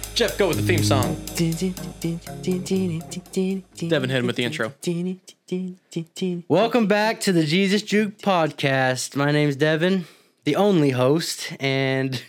Jeff, go with the theme song. Devin, hit him with the intro. Welcome back to the Jesus Juke Podcast. My name's Devin, the only host, and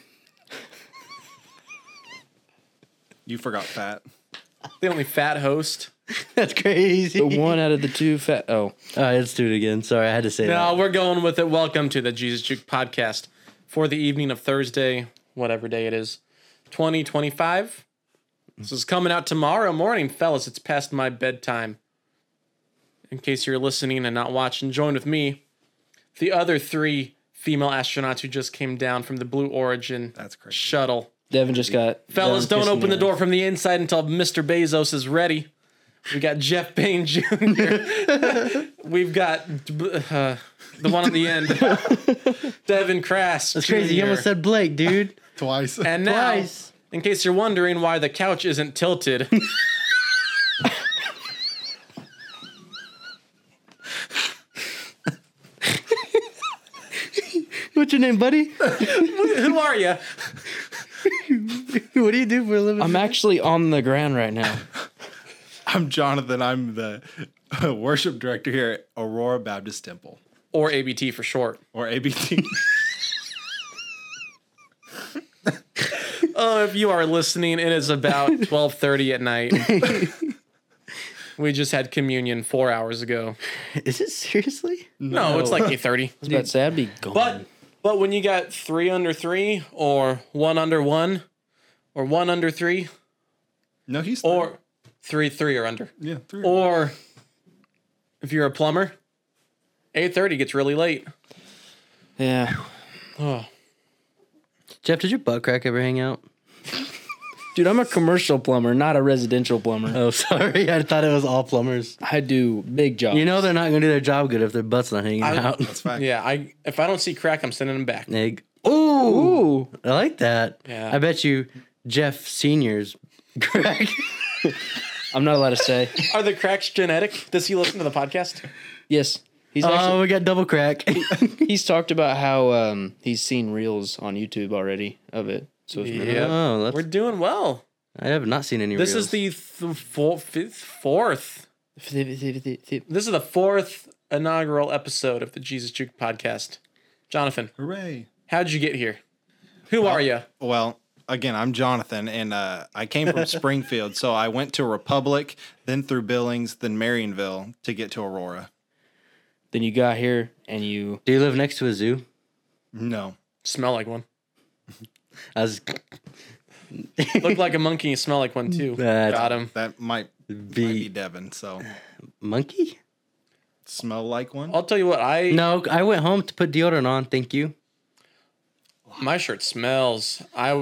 You forgot fat. The only fat host. that's crazy. The one out of the two fat. Oh, All right, let's do it again. Sorry, I had to say No, that. we're going with it. Welcome to the Jesus Juke Podcast for the evening of Thursday, whatever day it is, 2025. This is coming out tomorrow morning, fellas. It's past my bedtime. In case you're listening and not watching, join with me. The other three female astronauts who just came down from the Blue Origin That's crazy. shuttle. Devin just got. Fellas, done don't kissing open the her. door from the inside until Mr. Bezos is ready. We got Jeff Payne Jr. We've got the one on the end, Devin Crass. That's crazy. You Jr.. almost said Blake, dude. Twice. And now, Twice. in case you're wondering why the couch isn't tilted, What's your name, buddy? who are you? What do you do for a living? I'm actually on the ground right now. I'm Jonathan. I'm the worship director here at Aurora Baptist Temple, Or ABT for short. or ABT. Oh, if you are listening, it is about 12:30 at night. We just had communion 4 hours ago. Is it seriously? No, it's like 8:30. I was about to say I'd be gone. But when you got 3 under 3, or 1 under 1, or 1 under 3, No, he's or 3 or under, yeah, three. or if you're a plumber, 8:30 gets really late. Yeah, Oh, Jeff, did your butt crack ever hang out? dude, I'm a commercial plumber, not a residential plumber. Oh, sorry. I thought it was all plumbers. I do big jobs. You know they're not going to do their job good if their butt's not hanging out. That's fact. yeah. If I don't see crack, I'm sending him back. Egg. Ooh. Ooh, I like that. Yeah. I bet you Jeff Sr.'s crack. I'm not allowed to say. Are the cracks genetic? Does he listen to the podcast? Yes, he's Oh, actually. we got double crack. He's talked about how he's seen reels on YouTube already of it. So it's Yeah. Oh, that's, We're doing well. I have not seen any This reels. is the fourth. This is the fourth inaugural episode of the Jesus Juke Podcast. Jonathan, Hooray. how'd you get here? Who are you? Well, again, I'm Jonathan, and I came from Springfield, so I went to Republic, then through Billings, then Marionville to get to Aurora. Then you got here and you. Do you live next to a zoo? No. Smell like one. I was Look like a monkey. Smell like one too. That's- Got him. That might be Devin, so monkey? smell like one. I'll tell you what. No, I went home to put deodorant on. Thank you. My shirt smells. I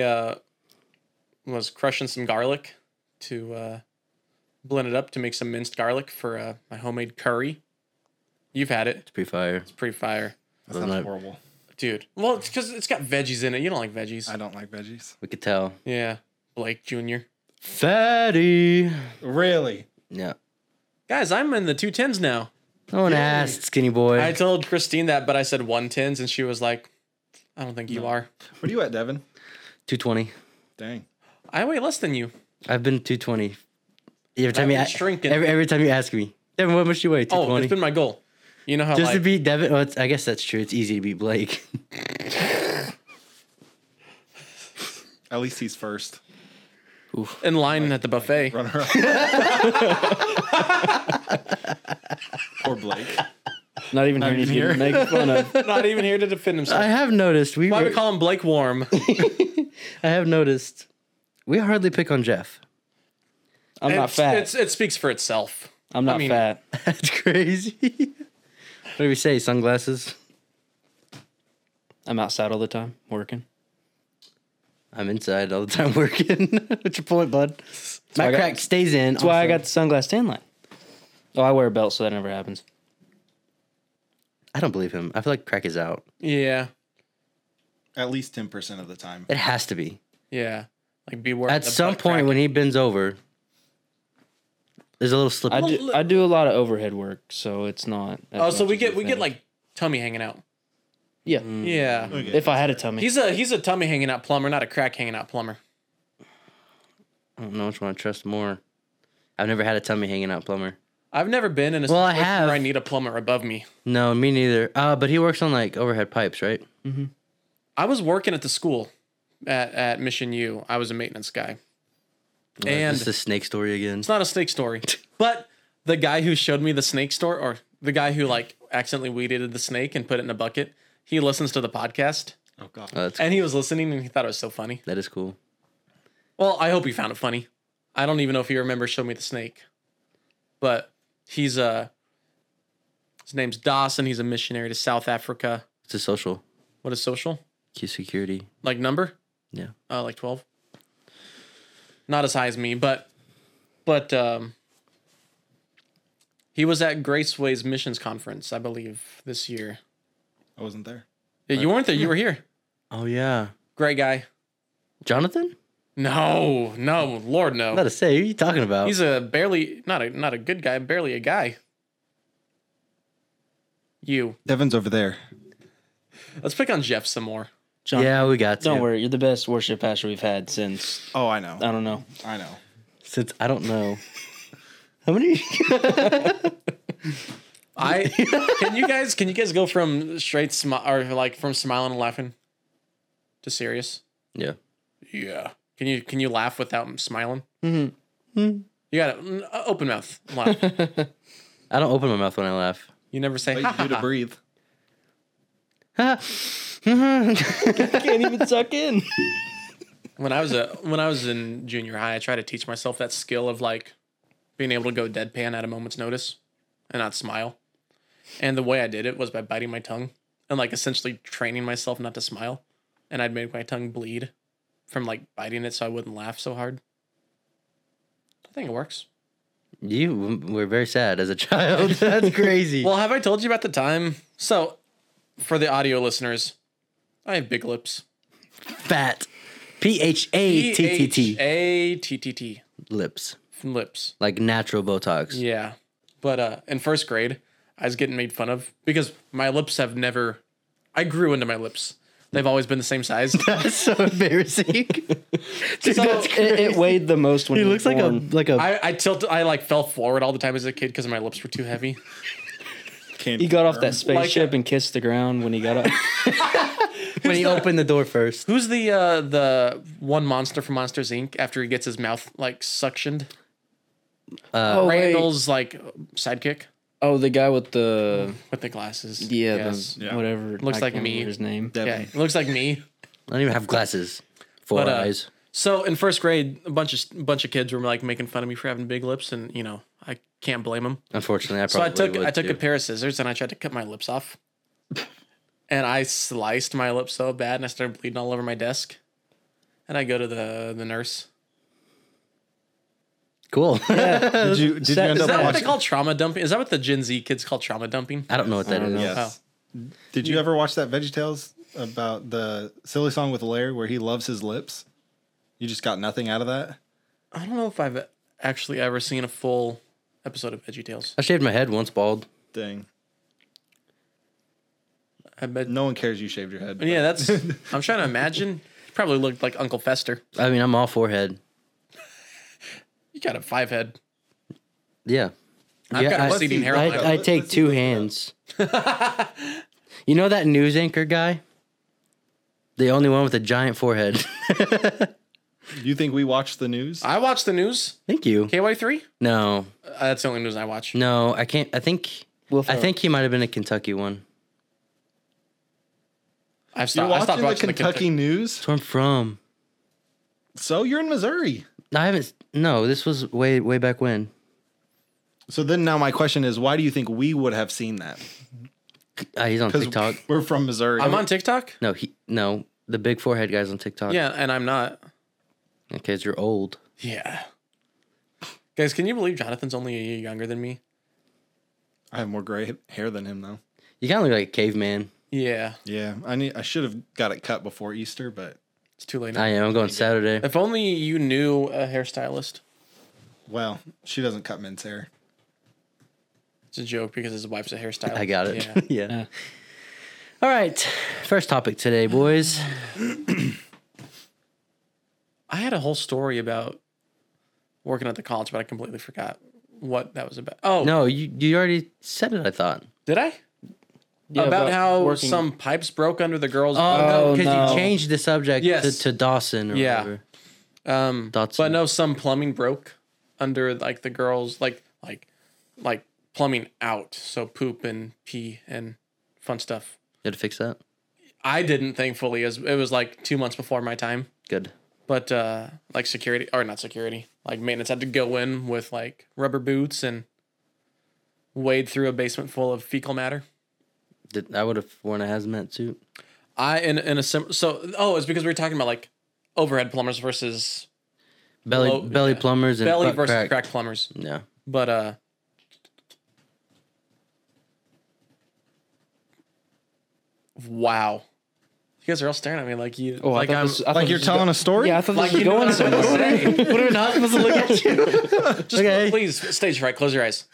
was crushing some garlic to blend it up to make some minced garlic for my homemade curry. You've had it. It's pretty fire. It's pretty fire, That sounds horrible. dude. Well, it's because it's got veggies in it. You don't like veggies. I don't like veggies. We could tell. Yeah, Blake Jr. Fatty. Really? Yeah. Guys, I'm in the 210s now. No one asked, skinny boy. I told Christine that, but I said 110s, and she was like, "I don't think you are." What are you at, Devin? 220. Dang. I weigh less than you. I've been 220. Every time I've you been shrinking. every time you ask me, Devin, what much you weigh? Oh, 220. it's been my goal. You know how Just to like, beat Devin. Well, I guess that's true. It's easy to beat Blake. At least he's first. in line at the buffet. Runner up. Poor Blake. Not even Not here even to here. make fun of. Not even here to defend himself. I have noticed Why we call him Blake Warm? I have noticed we hardly pick on Jeff. I'm not fat. It speaks for itself. I'm not I mean- fat. That's crazy. What do we say? Sunglasses? I'm outside all the time working. I'm inside all the time working. What's your point, bud? My why I crack stays in. That's why I got the sunglass tan line. Oh, I wear a belt, so that never happens. I don't believe him. I feel like crack is out. Yeah, At least 10% of the time. It has to be. yeah. Like beware. At some point when he bends over, there's a little slip. I do a lot of overhead work, so it's not. as Oh, so much we as you get think. like tummy hanging out. Yeah. Yeah. Okay. If I had a tummy. He's a tummy hanging out plumber, not a crack hanging out plumber. I don't know which one I trust more. I've never had a tummy hanging out plumber. I've never been in a Well, I situation have. where I need a plumber above me. No, me neither. But he works on like overhead pipes, right? I was working at the school at Mission U. I was a maintenance guy. And It's the snake story again. it's not a snake story, but the guy who showed me the snake story, or the guy who like accidentally weeded the snake and put it in a bucket, he listens to the podcast, Oh God. and he was listening and he thought it was so funny. That is cool. Well, I hope he found it funny. I don't even know if he remembers showing me the snake, but he's his name's Dawson. He's a missionary to South Africa. It's a social. What is social? Q security. Like number? Yeah. Like 12. Not as high as me, but he was at Graceway's missions conference, I believe, this year. I wasn't there. Yeah, you weren't there. You were here. Oh yeah. Great guy. Jonathan? No, Lord, I no. gotta say, who are you talking about? He's a barely not a good guy, barely a guy. You. Devin's over there. Let's pick on Jeff some more. John, yeah, we got to. don't worry. You're the best worship pastor we've had since, Oh, I know. I don't know. I know. Since I don't know. How many? Can you guys go from straight or like from smiling and laughing to serious? Yeah. Yeah. Can you laugh without smiling? Mm-hmm. You got to open mouth laugh. I don't open my mouth when I laugh. You never say What ha, you ha, do to ha. breathe? Can't even suck in. When I was in junior high, I tried to teach myself that skill of like being able to go deadpan at a moment's notice and not smile. And the way I did it was by biting my tongue and like essentially training myself not to smile. And I'd make my tongue bleed from like biting it so I wouldn't laugh so hard. I think it works. You were very sad as a child. That's crazy. Well, have I told you about the time? So, for the audio listeners, I have big lips. Fat. PHATTT. PHATTT. Lips. Lips. Like natural Botox. Yeah. But in first grade, I was getting made fun of because my lips have never. I grew into my lips. They've always been the same size. That's so embarrassing. Dude, So, that's It weighed the most when He he looks was like born. I like fell forward all the time as a kid because my lips were too heavy. Can't He got off confirm. that spaceship and kissed the ground when he got up. when he opened the door first. Who's the one monster from Monsters Inc. after he gets his mouth like suctioned? Oh, wait. Randall's like sidekick Oh, the guy with the with the glasses. yeah, Yes. Yeah. whatever. Looks I like can't me. remember his name. Yeah, Devin. it looks like me. I don't even have glasses. Four But, eyes. So in first grade, a bunch of kids were like making fun of me for having big lips, and you know I can't blame them. Unfortunately, I So probably I took too. a pair of scissors and I tried to cut my lips off, and I sliced my lips so bad, and I started bleeding all over my desk. And I go to the nurse. Cool. Did you end Is up that what they watching? call trauma dumping? Is that what the Gen Z kids call trauma dumping? I don't know what that I don't is. know. Yes. Did you ever watch that VeggieTales about the silly song with Larry where he loves his lips? You just got nothing out of that? I don't know if I've actually ever seen a full episode of VeggieTales. I shaved my head once bald. Dang. I bet. No one cares you shaved your head. but- Yeah, that's. I'm trying to imagine. He probably looked like Uncle Fester. I mean, I'm all forehead. You got a 5 head. Yeah. I've got a I, receding hairline. I take Let's see two what hands. You know that news anchor guy? The only one with a giant forehead. Do you think we watch the news? I watch the news. Thank you. KY3. No, That's the only news I watch. no, I can't. I think he might have been a Kentucky one. I You're stopped watching the watching Kentucky news? That's where I'm from. So you're in Missouri. I haven't. No, this was way back when. So then now my question is, why do you think we would have seen that? He's on Because TikTok. we're from Missouri. I'm on TikTok. No, the big forehead guy's on TikTok. Yeah, and I'm not. Okay, 'cause you're old. Yeah. Guys, can you believe Jonathan's only a year younger than me? I have more gray hair than him though. You kind of look like a caveman. Yeah, Yeah, I should have got it cut before Easter, but it's too late now. I am. I'm going Saturday. If only you knew a hairstylist. well, she doesn't cut men's hair. It's a joke because his wife's a hairstylist. I got it. Yeah. Yeah. Yeah. All right. First topic today, boys. I had a whole story about working at the college, but I completely forgot what that was about. Oh, No, you already said it, I thought. did I? Yeah, about how working- some pipes broke under the girls' Oh, Oh, because no. you changed the subject Yes. to Dawson or Yeah. whatever. But Dotson. no, some plumbing broke under like the girls, like plumbing out, so poop and pee and fun stuff. You had to fix that? I didn't, thankfully, as it was like 2 months before my time. Good. But like security, or not security, like maintenance had to go in with like rubber boots and wade through a basement full of fecal matter. I would have worn a hazmat suit. It's because we were talking about like overhead plumbers versus Belly plumbers and belly butt versus crack plumbers. Yeah. But wow, you guys are all staring at me like you. Oh, like I thought I'm this- I thought Like this you're was telling go- a story? Yeah, I thought like this was you know going what I'm somewhere. gonna say. What are we not supposed to look at you? Just Okay. please stage fright. Close your eyes.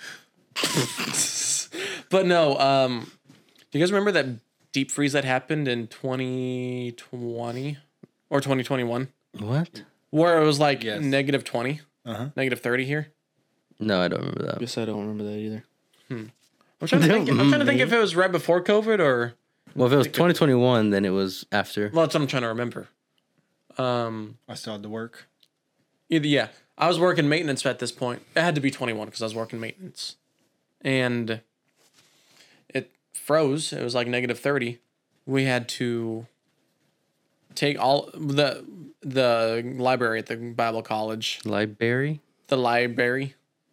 But no, do you guys remember that deep freeze that happened in 2020 or 2021, What? where it was like Yes. negative 20, negative 30 here? No, I don't remember that. Guess I don't remember that either. I'm trying to think if it was right before COVID or Well, if it was 2021, then it was after. well, that's what I'm trying to remember. I still had to work. Yeah, I was working maintenance at this point. It had to be 21 because I was working maintenance, and it froze. It was like negative 30. We had to take all the library at the Bible college, Library? the library.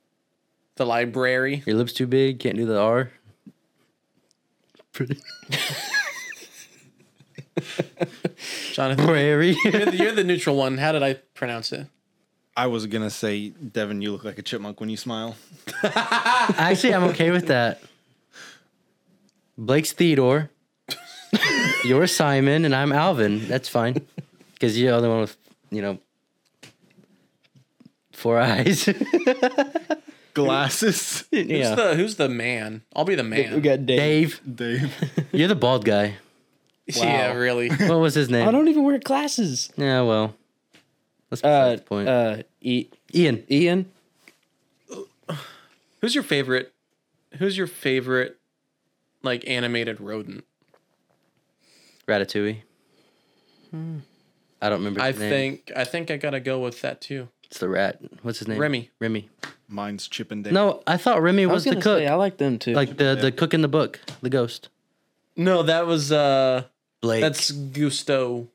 Your lips too big? Can't do the R? Jonathan, Prairie. you're the neutral one. How did I pronounce it? I was gonna say, Devin, you look like a chipmunk when you smile. Actually, I'm okay with that. Blake's Theodore. You're Simon, and I'm Alvin. That's fine. Because you're the other one with, 4 eyes. Glasses. Yeah. Who's the man? I'll be the man. We got Dave. Dave. Dave. You're the bald guy. Yeah, really. What was his name? I don't even wear glasses. Yeah, well. Let's besides the point. Ian. Ian. Who's your favorite? Like animated rodent? Ratatouille. I don't remember his name. I think I gotta go with that too. It's the rat. What's his name? Remy. Mine's Chip and Dale. No, I thought Remy I was was the gonna cook. say I like them too. Like the cook in the book, the ghost. No, that was Blake. that's Gusto.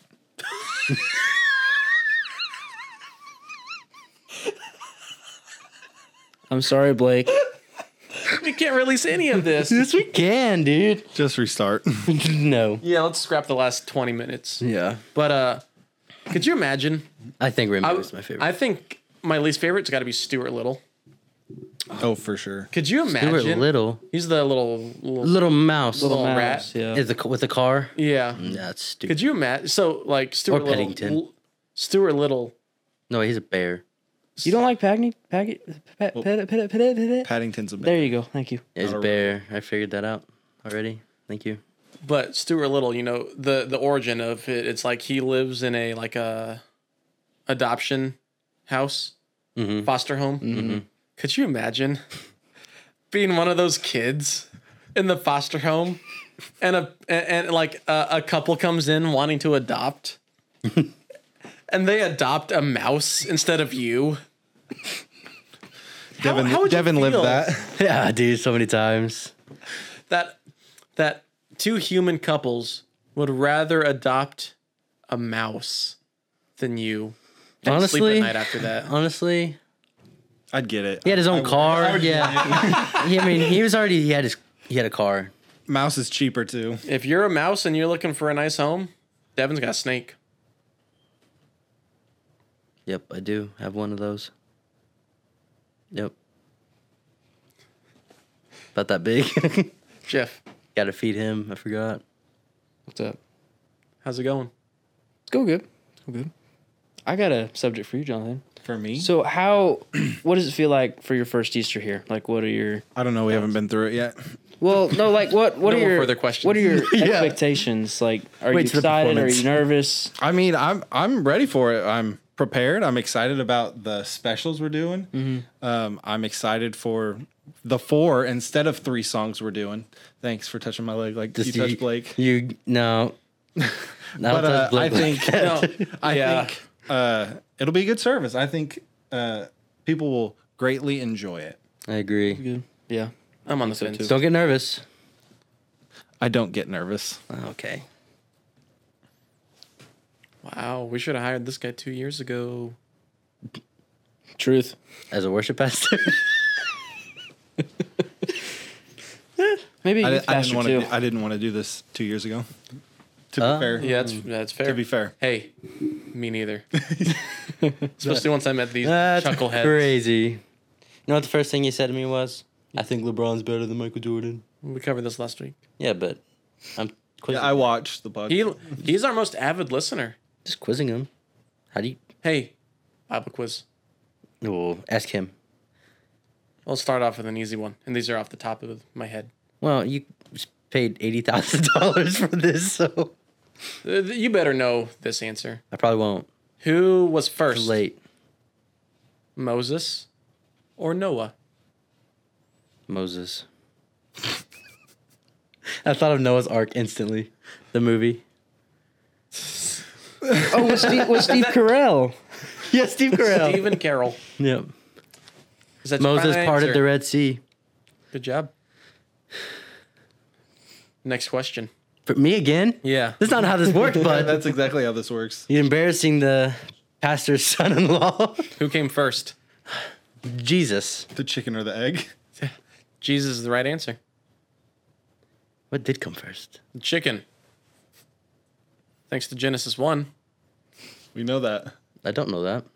I'm sorry, Blake. We can't release any of this. Yes, we can, dude. Just restart. No. Yeah, let's scrap the last 20 minutes. Yeah. But could you imagine? I think Remy was my favorite. I think my least favorite's got to be Stuart Little. Oh, for sure. Could you imagine? Stuart Little. He's the little Little mouse. Little Mouse, rat. Yeah. Is with the car? yeah. That's stupid. Could you imagine? So like Stuart Or Little. Paddington. Stuart Little. No, he's a bear. You don't like Paddington? Paddington's a There bit. you go. Thank you. Yeah, he's a bear. I figured that out already. Thank you. But Stuart Little, the origin of it, it's like he lives in a adoption house, foster home. Could you imagine being one of those kids in the foster home, and a couple comes in wanting to adopt, and they adopt a mouse instead of you? Devin, how would you Devin lived feel? that. Yeah, dude, so many times. That two human couples would rather adopt a mouse than you. And sleep Honestly, at night after that. honestly, I'd get it. he had his own car. I would- Yeah. He had a car. Mouse is cheaper too. If you're a mouse and you're looking for a nice home, Devin's got a snake. Yep, I do have one of those. Yep. About that big. Jeff, Gotta feed him. I forgot. What's up? how's it going? It's go good. It's go good. I got a subject for you, Jonathan. For me? So what does it feel like for your first Easter here? Like, what are your I don't know. We haven't been through it yet. what No are more your further questions. What are your Yeah. expectations? Like, are Wait you to the excited? Are performance. you nervous? I mean, I'm ready for it. I'm prepared. I'm excited about the specials we're doing. I'm excited for the 4 instead of 3 songs we're doing. Thanks for touching my leg like you touched Blake. No. But I think No, I think it'll be a good service. I think people will greatly enjoy it. I agree. Good. Yeah. I'm on the fence. Don't get nervous. I don't get nervous. Okay. Wow, we should have hired this guy 2 years ago. Truth. As a worship pastor. Maybe a youth I pastor too. didn't want to do this 2 years ago. To be fair. Yeah, that's fair. To be fair. Hey, me neither. Especially once I met these That's chuckleheads. crazy. You know what the first thing he said to me was? I think LeBron's better than Michael Jordan. We covered this last week. Yeah, but I'm quizzing. I watched the podcast. He's our most avid listener. Just quizzing him. How do you... Hey, Bible quiz. Oh, ask him. I'll start off with an easy one, and these are off the top of my head. Well, you paid $80,000 for this, so... You better know this answer. I probably won't. Who was Too first? late. Moses or Noah? Moses. I thought of Noah's Ark instantly. The movie. Oh, with Steve Carell. Yeah, Steve Carell. Stephen Carroll. Yep. Is that your Moses final parted answer? the Red Sea. Good job. Next question. For me again? Yeah. That's not how this works, bud. That's exactly how this works. You're embarrassing the pastor's son-in-law. Who came first? Jesus. The chicken or the egg? Jesus is the right answer. What did come first? The chicken. Thanks to Genesis 1. We know that. I don't know that.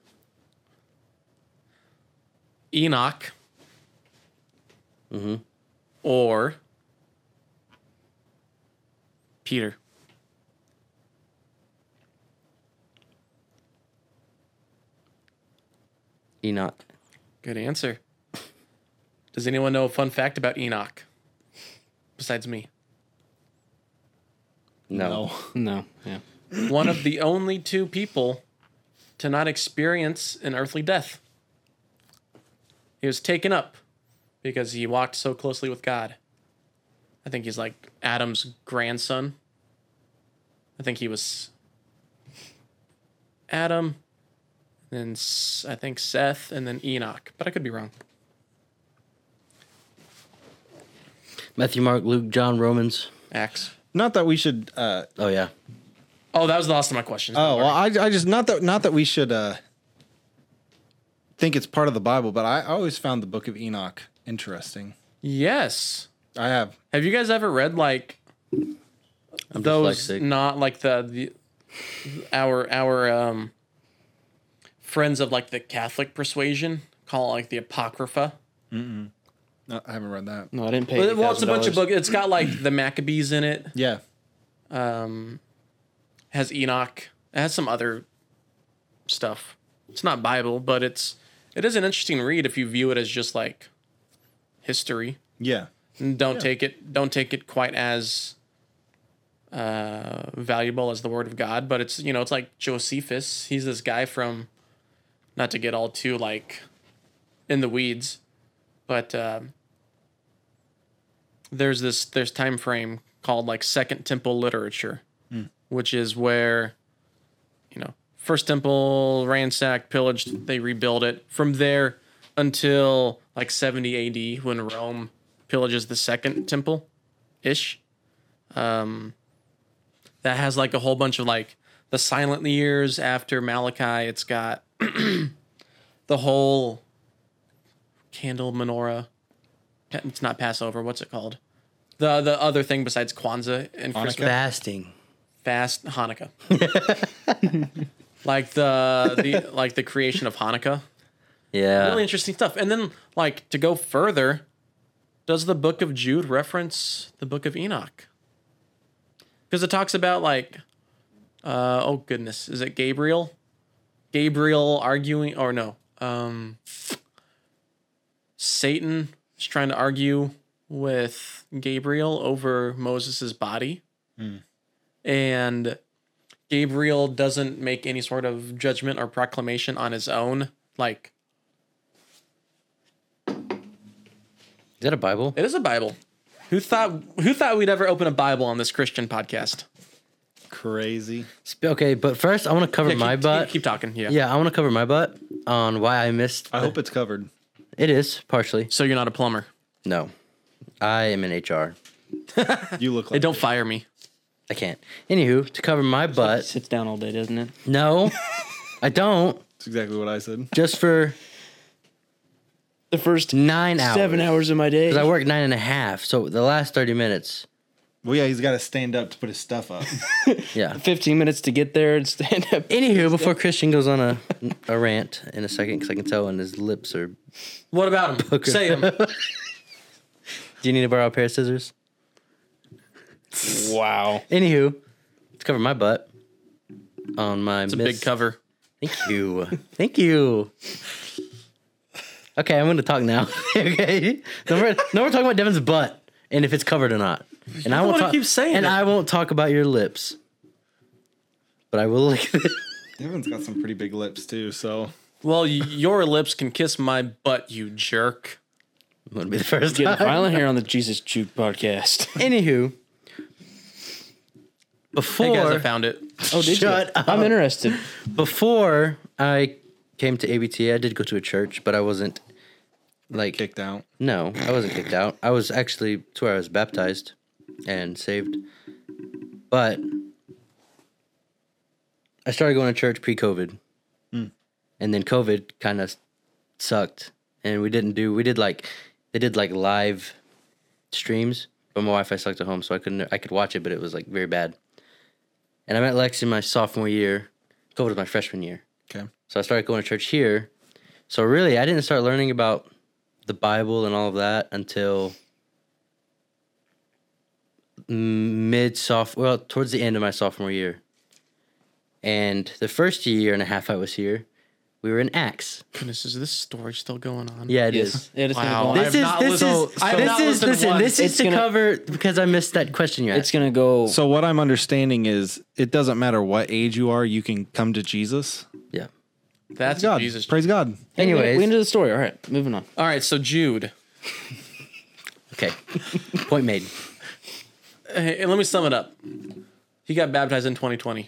Enoch. Mm-hmm. Or Peter. Enoch. Good answer. Does anyone know a fun fact about Enoch? Besides me. No. No. Yeah. One of the only 2 people to not experience an earthly death. He was taken up because he walked so closely with God. I think he's like Adam's grandson. I think he was Adam, then I think Seth, and then Enoch. But I could be wrong. Matthew, Mark, Luke, John, Romans. Acts. Not that we should. Oh, yeah. Oh, that was the last of my questions. Oh well, I just not that we should think it's part of the Bible, but I always found the Book of Enoch interesting. Yes. I have. Have you guys ever read like I'm those dyslexic. not like the our friends of like the Catholic persuasion call it like the Apocrypha? No, I haven't read that. No, I didn't pay. Well, it's a bunch of $8,000. books. It's got like the Maccabees in it. Yeah. Has Enoch. It has some other stuff. It's not Bible, but it is an interesting read if you view it as just like history. Yeah. And don't take it quite as valuable as the Word of God. But it's it's like Josephus. He's this guy from, not to get all too like in the weeds, but there's time frame called like Second Temple literature, which is where First Temple ransacked, pillaged, they rebuild it. From there until like 70 AD when Rome pillages the Second Temple ish. That has like a whole bunch of like the silent years after Malachi. It's got the whole candle menorah. It's not Passover. What's it called? The other thing besides Kwanzaa and Christmas. Fasting. Fast Hanukkah. Like the creation of Hanukkah. Yeah. Really interesting stuff. And then like to go further, does the book of Jude reference the book of Enoch? Because it talks about like oh goodness, is it Gabriel? Gabriel arguing or no. Satan is trying to argue with Gabriel over Moses' body. And Gabriel doesn't make any sort of judgment or proclamation on his own. Like, Is that a Bible? it is a Bible. Who thought we'd ever open a Bible on this Christian podcast? Crazy. Okay, but first I want to cover Yeah, my butt. Keep talking. Yeah. Yeah, I want to cover my butt on why I missed. I hope it's covered. It is partially. So you're not a plumber. No, I am in HR. You look Hey, like don't fire me. I can't. Anywho, to cover my butt. Sits down all day, doesn't it? No, I don't. That's exactly what I said. Just for The first 9 hours. 7 hours of my day. Because I work 9.5. So the last 30 minutes. Well, yeah, he's got to stand up to put his stuff up. Yeah. 15 minutes to get there and stand up. Anywho, before Christian goes on a rant in a second, because I can tell when his lips are. What about him? Say him. Do you need to borrow a pair of scissors? Wow. Anywho, to cover my butt on my It's a big cover. Thank you. Thank you. Okay, I'm going to talk now. Okay. No, we're talking about Devin's butt and if it's covered or not. And I the won't one who talk. keeps saying and it. I won't talk about your lips. But I will look at it. Devin's got some pretty big lips too, so Well, your lips can kiss my butt, you jerk. I'm going to be the first Getting time. violent here on the Jesus Juke podcast. Anywho, before Hey guys, I found it. Oh, did Shut you? up. I'm interested. before I came to ABT, I did go to a church, but I wasn't like kicked out. no, I wasn't kicked out. I was actually to where I was baptized and saved. But I started going to church pre-COVID. And then COVID kind of sucked. And they did like live streams, but my Wi-Fi sucked at home, so I could watch it, but it was like very bad. And I met Lex in my sophomore year. COVID was my freshman year. Okay. So I started going to church here. So really, I didn't start learning about the Bible and all of that until towards the end of my sophomore year. And the first year and a half I was here, we were in Acts. Goodness, is this story still going on? Yeah, it Yes. is. It is Wow. gonna go. This is not this listened- is I have not listened once. this is It's to gonna- cover because I missed that question you asked. It's gonna go. So what I'm understanding is it doesn't matter what age you are, you can come to Jesus. Yeah. That's God. Jesus. Praise God. Anyways, we into the story. All right, moving on. All right, so Jude. okay. Point made. Hey, let me sum it up. He got baptized in 2020.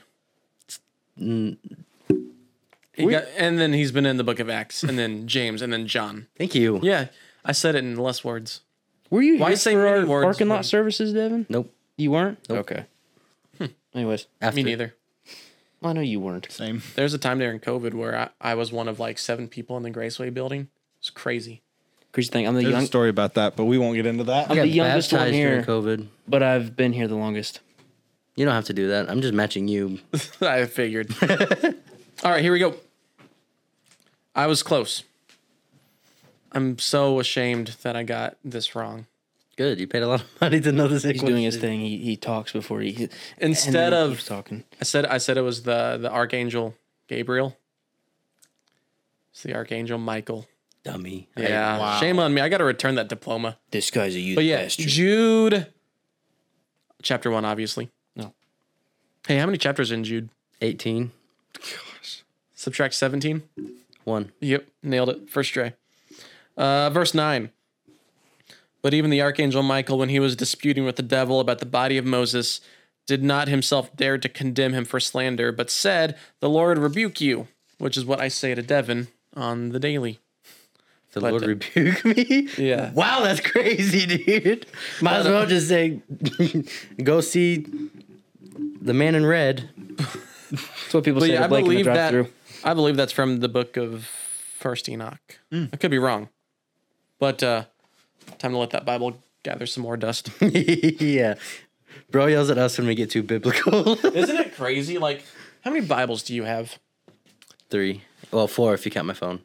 And then he's been in the book of Acts, and then James, and then John. Thank you. Yeah, I said it in less words. Were you Why here say for many our words parking when- lot services, Devin? Nope. You weren't. Nope. Okay. Anyways, After. Me neither. I know you weren't. Same. There's a time during COVID where I was one of like 7 people in the Graceway building. It's crazy. Crazy thing. I'm the There's a young, story about that, but we won't get into that. I got the youngest one baptized here. during COVID. but I've been here the longest. You don't have to do that. I'm just matching you. I figured. All right, here we go. I was close. I'm so ashamed that I got this wrong. Good. You paid a lot of money to know this. He's doing his thing. He talks before he Instead and then he of keeps talking. I said it was the archangel Gabriel. It's the archangel Michael. Dummy. Yeah. wow. Shame on me. I got to return that diploma. This guy's a youth But yeah, pastor. Jude. Chapter 1, obviously. No. Hey, how many chapters in Jude? 18. Subtract 17. 1. Yep, nailed it. First try. Verse 9. But even the archangel Michael, when he was disputing with the devil about the body of Moses, did not himself dare to condemn him for slander, but said, "The Lord rebuke you," which is what I say to Devin on the daily. The But Lord the- rebuke me. Yeah. Wow, that's crazy, dude. Might as well just say, go see the man in red. That's what people But say yeah, to I Blake in the believe that. drive-through. I believe that's from the book of First Enoch. I could be wrong, but time to let that Bible gather some more dust. Yeah. Bro yells at us when we get too biblical. Isn't it crazy? Like, how many Bibles do you have? 3. Well, 4 if you count my phone.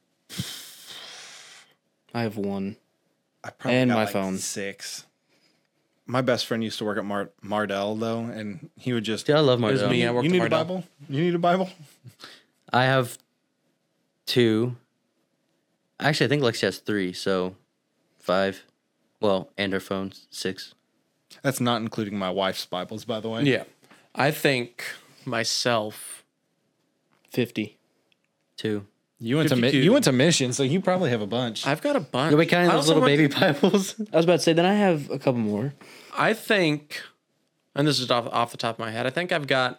I have one. I probably And got my like phone. 6. My best friend used to work at Mardell though, and he would just. Dude, I love my It was me. I worked You need at a Mardell. Bible? You need a Bible? I have 2. Actually, I think Lexi has 3, so 5. Well, and her phone, 6. That's not including my wife's Bibles, by the way. Yeah, I think myself. 50. 2. You went 52. you went to mission, so you probably have a bunch. I've got a bunch. You'll be counting I those also little went- baby Bibles. I was about to say, then I have a couple more. I think, and this is off the top of my head, I think I've got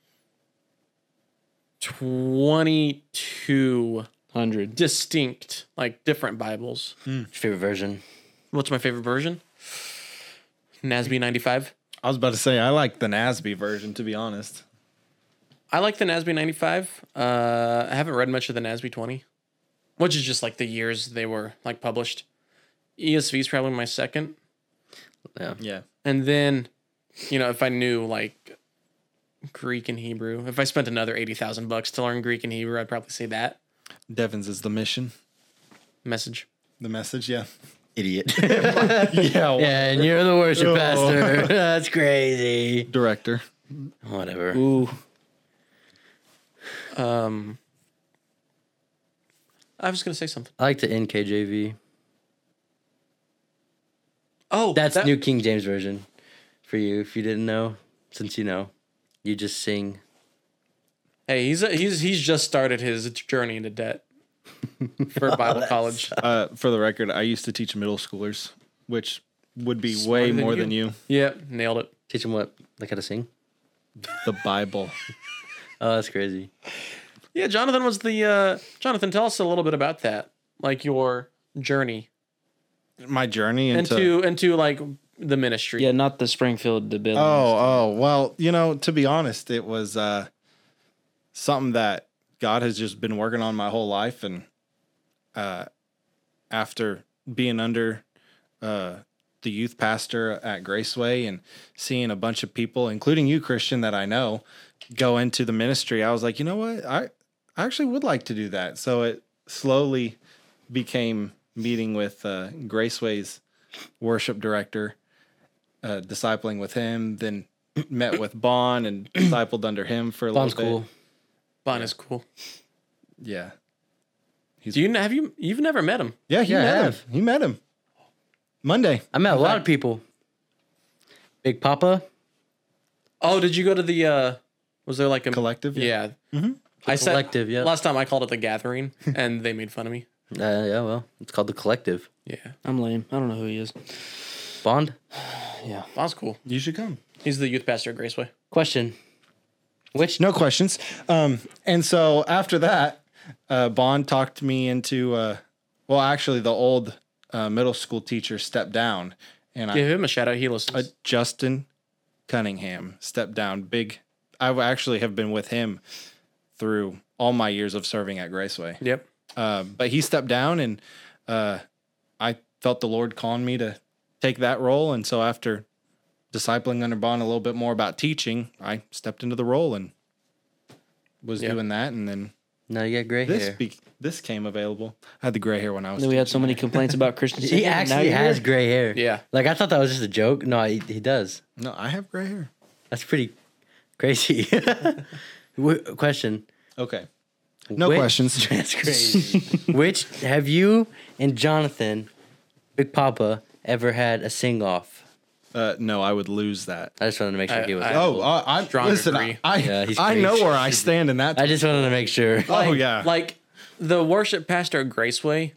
22 100. distinct, like different Bibles. Your favorite version? What's my favorite version? NASB 95. I was about to say I like the NASB version, to be honest. I like the NASB 95. I haven't read much of the NASB 20, which is just like the years they were like published. ESV is probably my second. Yeah. Yeah. And then, if I knew like Greek and Hebrew, if I spent another $80,000 to learn Greek and Hebrew, I'd probably say that Devon's is the mission. message. The message, yeah. Idiot. Yeah. Yeah, and you're the worship Oh. pastor. That's crazy. Director. Whatever. Ooh. I was gonna say something. I like the NKJV. Oh, That's that- New King James Version for you. If you didn't know, since you know, you just sing. Hey, he's just started his journey into debt for Bible college. For the record, I used to teach middle schoolers, which would be Smarter way than more you. than you. Yeah, nailed it. Teach them what, like how to sing. The Bible. Oh, that's crazy. Yeah, Jonathan was the Jonathan. Tell us a little bit about that, like your journey My journey into. into like the ministry. Yeah, not the Springfield, the building. Well, to be honest, it was something that God has just been working on my whole life. And after being under the youth pastor at Graceway and seeing a bunch of people, including you, Christian, that I know, go into the ministry, I was like, you know what? I actually would like to do that. So it slowly became meeting with Graceway's worship director, discipling with him, then met with Bon and discipled under him for a Bon's little cool. bit. Bon is cool. Yeah. Do you've never met him? Yeah, Yeah, I have. He met him. Monday. I met a lot of people. Big Papa. Oh, did you go to the? Was there like a Collective? Yeah. Mm-hmm. I said Collective, yeah. last time I called it the Gathering, and they made fun of me. Yeah, well, it's called the Collective. Yeah, I'm lame. I don't know who he is. Bond. Yeah. Bon's cool. You should come. He's the youth pastor at Graceway. Question. Which No questions. And so after that, Bond talked me into, actually the old middle school teacher stepped down, and Give him a shout out. He listens. Justin Cunningham stepped down. I actually have been with him through all my years of serving at Graceway. Yep. But he stepped down, and I felt the Lord calling me to take that role. And so after discipling under Bond a little bit more about teaching, I stepped into the role and was Yeah. doing that. And then No, you got gray hair. this came available. I had the gray hair when I was. Then we had so many complaints about Christian He singing, and now actually you're has here. gray hair. Yeah. Like I thought that was just a joke. No, he does. No, I have gray hair. That's pretty crazy. Question. Okay. No Which- questions. That's crazy. Which have you and Jonathan, Big Papa, ever had a sing off? No, I would lose that. I just wanted to make sure he was. I Strong listen. agree. Yeah, he's I know crazy. where I stand in that. I just wanted to make sure. Oh yeah. Like the worship pastor at Graceway.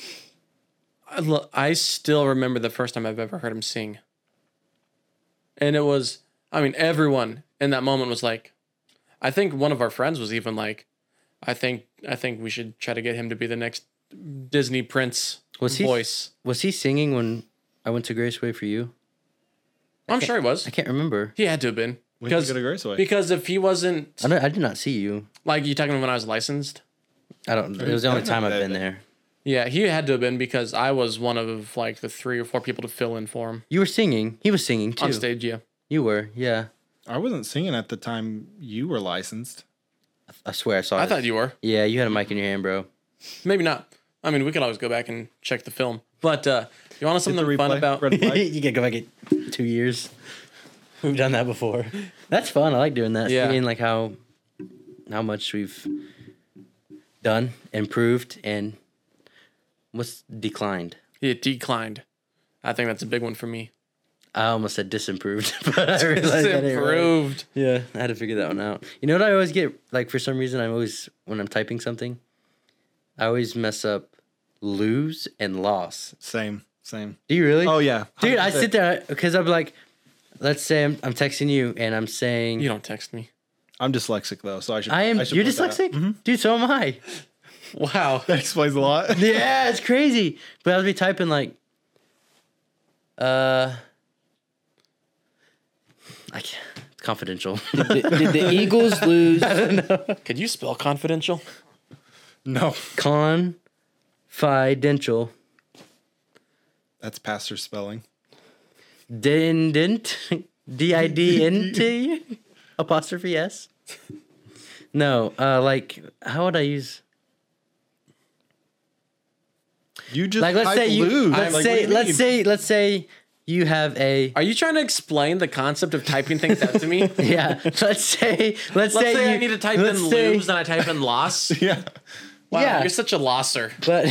I still remember the first time I've ever heard him sing. And it was, everyone in that moment was like, I think one of our friends was even like, I think we should try to get him to be the next Disney prince Was he- voice. Was he singing when I went to Graceway for you? I'm sure he was. I can't remember. He had to have been. When did you go to Graceway? Because if he wasn't, I did not see you. like, you talking when I was licensed? I don't. It was the only time I've been there. Yeah, he had to have been because I was one of like the 3 or 4 people to fill in for him You were singing. He was singing too. on stage. Yeah. You were. Yeah. I wasn't singing at the time you were licensed. I swear I saw. I it. thought you were. Yeah, you had a mic in your hand, bro. Maybe not. We could always go back and check the film. But you want something Hit the fun replay, about? red flag. You can go back at 2 years. We've done that before. That's fun. I like doing that. Yeah. Seeing like how much we've done, improved, and what's declined. It declined. I think that's a big one for me. I almost said disimproved, but I realized I didn't. Improved. Yeah, I had to figure that one out. You know what I always get? Like, for some reason, when I'm typing something, I always mess up lose and loss. Same. Do you really? Oh yeah, Dude, I 100%. sit there because I'm like, let's say I'm texting you and I'm saying, You don't text me. I'm dyslexic though, so I should. I am. should You're point that out. dyslexic, dude. So am I. Wow. That explains a lot. Yeah, it's crazy. But I'll be typing like, I can't. It's confidential. Did the Eagles lose? Could you spell confidential? No, Confidential. that's pastor spelling. Didn't DIDNT apostrophe S. No, like how would I use? You just Like let's type say you lose. let's Like, say what do you let's mean? say you have a Are you trying to explain the concept of typing things out to me? yeah. Let's say Let's say I you- need to type let's in say- lose and I type in loss. Yeah. Wow, Yeah. you're such a losser. But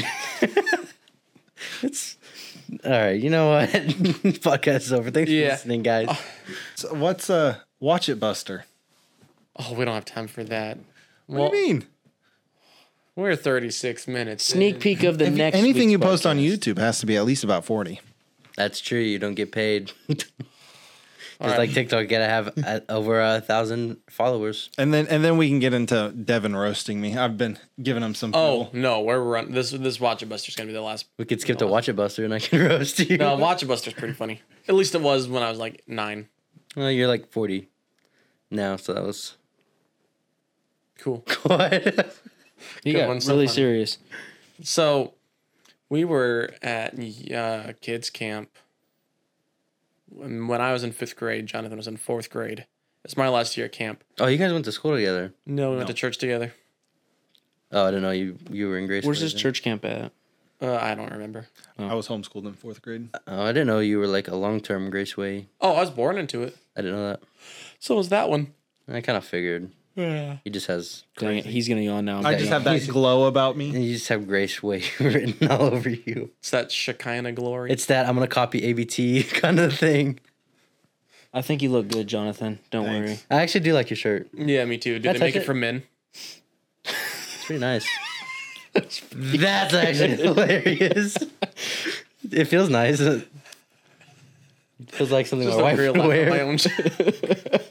it's all right. You know what? Podcast is over. Thanks Yeah. for listening, guys. So what's Watch It Buster? Oh, we don't have time for that. What do you mean? We're 36 minutes. Sneak in. peek of the next. Anything week's you post on podcast. YouTube has to be at least about 40. That's true. You don't get paid. Just All right. like TikTok, you gotta have over 1,000 followers. And then we can get into Devin roasting me. I've been giving him some. Oh fuel. no, we're run. This Watch It Buster's gonna be the last. We could skip to Watch It Buster, and I can roast you. No, Watch It Buster's pretty funny. At least it was when I was like 9. Well, you're like 40 now, so that was Cool. what? He Good got one, so really fun. serious. So, we were at kids camp when I was in 5th grade. Jonathan was in 4th grade. It's my last year at camp. Oh, you guys went to school together. No, we went to church together. Oh, I didn't know you were in Grace. Where's this church camp at? I don't remember. I was homeschooled in 4th grade. Oh, I didn't know you were like a long-term Graceway. Oh, I was born into it. I didn't know that. So was that one. I kind of figured. Yeah. He just has. Dang it, he's gonna yawn now. I just have that glow about me. You just have Graceway written all over you. It's that Shekinah glory. It's that I'm gonna copy ABT kind of thing. I think you look good, Jonathan. Don't Thanks. worry. I actually do like your shirt. Yeah, me too. Did Can I they make touch it it? for men? It's pretty nice. That's actually hilarious. It feels nice. It feels like something Just my like wife real would life, wear. my own shit.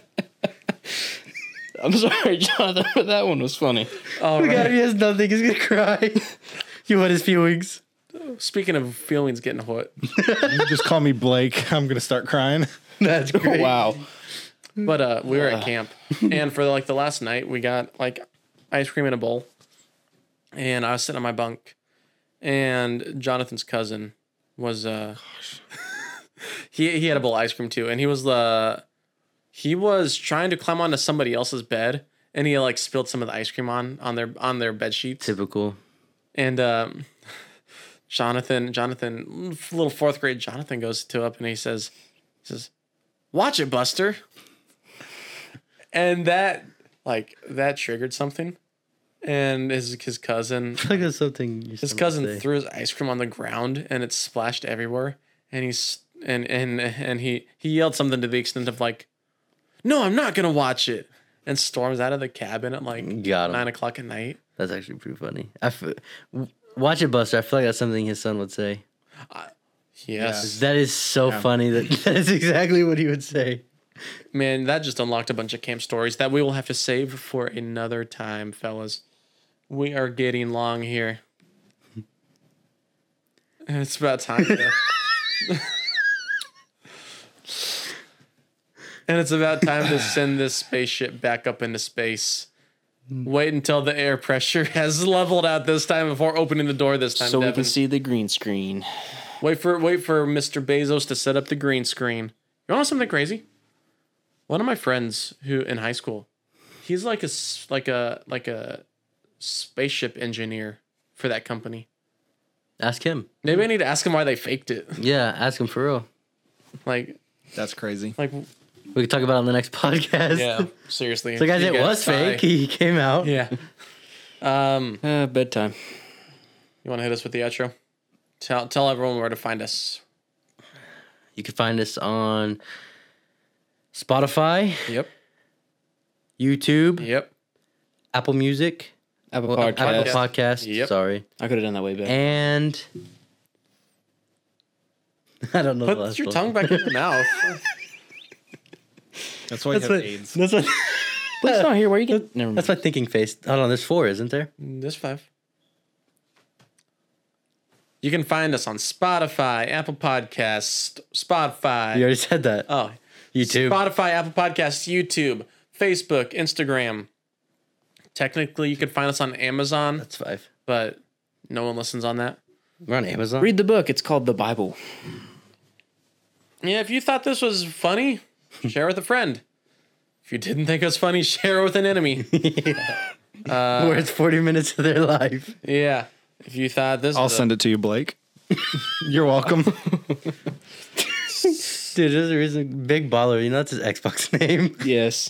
I'm sorry, Jonathan, but that one was funny. All Oh my God, right. he has nothing. He's gonna cry. You want his feelings? Speaking of feelings getting hot, You just call me Blake. I'm gonna start crying. That's great. Wow. but we were at camp, and for like the last night, we got like ice cream in a bowl, and I was sitting on my bunk, and Jonathan's cousin was he had a bowl of ice cream too, and he was trying to climb onto somebody else's bed, and he like spilled some of the ice cream on their bed sheets. Typical. And Jonathan, little 4th grade Jonathan goes up and he says, "Watch it, Buster." And that triggered something. And his cousin, I feel like that's something his cousin threw his ice cream on the ground and it splashed everywhere. And he yelled something to the extent of like, "No, I'm not gonna watch it," and storms out of the cabin at like Got him. 9:00 at night. That's actually pretty funny. Watch It Buster. I feel like that's something his son would say. Yes. That is so funny. That is exactly what he would say. Man, that just unlocked a bunch of camp stories that we will have to save for another time, fellas. We are getting long here. And it's about time to... And it's about time to send this spaceship back up into space. Wait until the air pressure has leveled out this time before opening the door this time, So we Devin. can see the green screen. Wait for Mr. Bezos to set up the green screen. You want something crazy? One of my friends who in high school, he's like a spaceship engineer for that company. Ask him. Maybe I need to ask him why they faked it. Yeah, ask him for real. Like That's crazy. We can talk about it on the next podcast. yeah, seriously. So guys, You it guys was sigh. fake. He came out. Yeah. Bedtime. You want to hit us with the outro? Tell everyone where to find us. You can find us on Spotify, Yep. YouTube, Yep. Apple Music, Apple Apple Podcast. Podcast. Yep. Sorry, I could have done that way better. and I don't know. the Put last your one. tongue back in your mouth. That's why you That's have what. AIDS. That's what. But it's not here. Where you get? Never mind. That's my thinking face. Hold on, there's 4, isn't there? There's 5. You can find us on Spotify, Apple Podcasts, Spotify. You already said that. Oh, YouTube. Spotify, Apple Podcasts, YouTube, Facebook, Instagram. Technically, you could find us on Amazon, That's 5. but no one listens on that. We're on Amazon. Read the book. It's called the Bible. Yeah, if you thought this was funny, share with a friend. If you didn't think it was funny, share it with an enemy. Where it's 40 minutes of their life. Yeah. If you thought this I'll was send it to you, Blake. You're welcome. Dude, there's a reason. Big Baller. You know that's his Xbox name. Yes.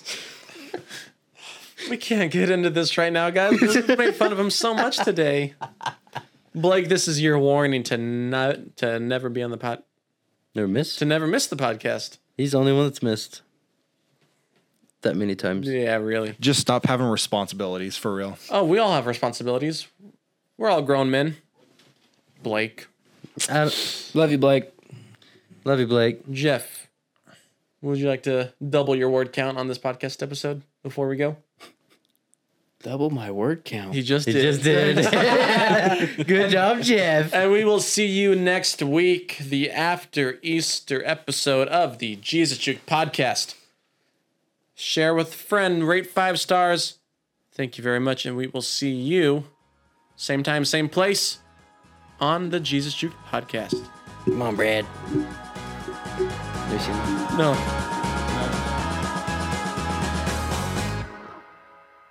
We can't get into this right now, guys. We've made fun of him so much today. Blake, this is your warning to never be on the Never missed. to never miss the podcast. He's the only one that's missed that many times. Yeah, really. Just stop having responsibilities for real. Oh, we all have responsibilities. We're all grown men. Blake, Love you, Blake. Love you, Blake. Jeff, would you like to double your word count on this podcast episode before we go? Double my word count. He just He did. just did. Good job, Jeff. And we will see you next week, the after Easter episode of the Jesus Juke podcast. Share with a friend, rate 5 stars. Thank you very much, and we will see you same time, same place on the Jesus Juke podcast. Come on, Brad. There's your- No.